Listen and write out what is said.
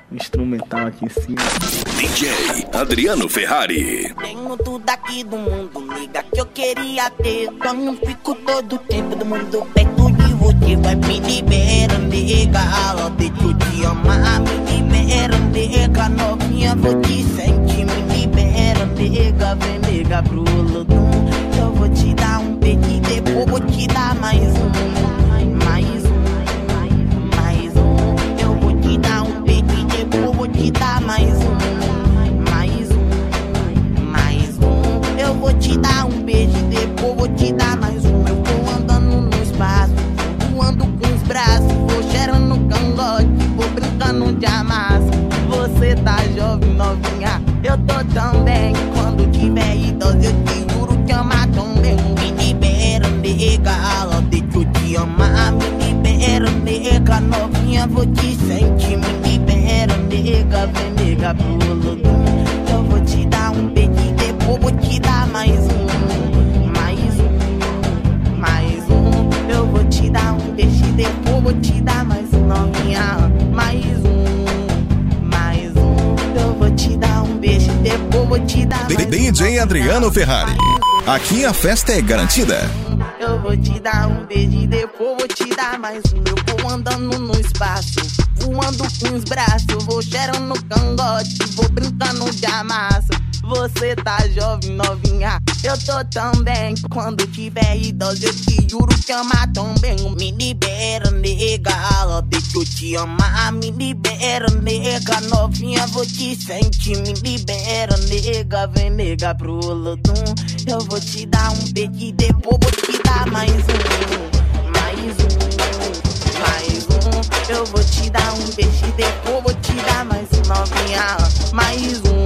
instrumental aqui em cima. DJ Adriano Ferrari. Tenho tudo aqui do mundo, nega, que eu queria ter. Só não fico todo tempo do mundo perto de você. Vai me libera, nega, deixa eu te amar. Me libera, nega, novinha, vou te sentir. Me libera, nega, vem, nega, pro Lodum. Eu vou te dar um beijo e depois vou te dar mais um. Mais um, mais um. Eu vou te dar um beijo e depois vou te dar mais um. Eu vou te dar um beijo e depois vou te dar mais um. Eu vou andando no espaço, voando com os braços, vou cheirando no cangote, vou brincando de amassa. Você tá jovem, novinha, eu tô também. Quando tiver idoso eu te juro que amar também. Me libera, nega, deixa eu te amar. Me libera, nega, novinha, vou te sentir. Me libera, nega, vem, nega, pro Lodum. Eu vou te dar um beijo e depois vou te dar mais um. Mais um, mais um. Eu vou te dar um beijo e depois vou te dar mais um, novinha. Mais um, mais um. Eu vou te dar um beijo e depois vou te dar mais um. DJ Adriano Ferrari. Aqui a festa é garantida. Eu vou te dar um beijo e depois vou te dar mais um. Eu vou andando no espaço, voando com os braços, vou cheirando no cangote, vou brincando de amassa. Você tá jovem, novinha, eu tô também. Quando tiver idoso eu te juro que amar também. Me libera, nega, deixa eu te amar. Me libera, nega, novinha, vou te sentir. Me libera, nega, vem, nega, pro Lodum. Eu vou te dar um beijo e depois vou te dar mais um. Mais um, mais um. Eu vou te dar um beijo e depois vou te dar mais um, novinha. Mais um.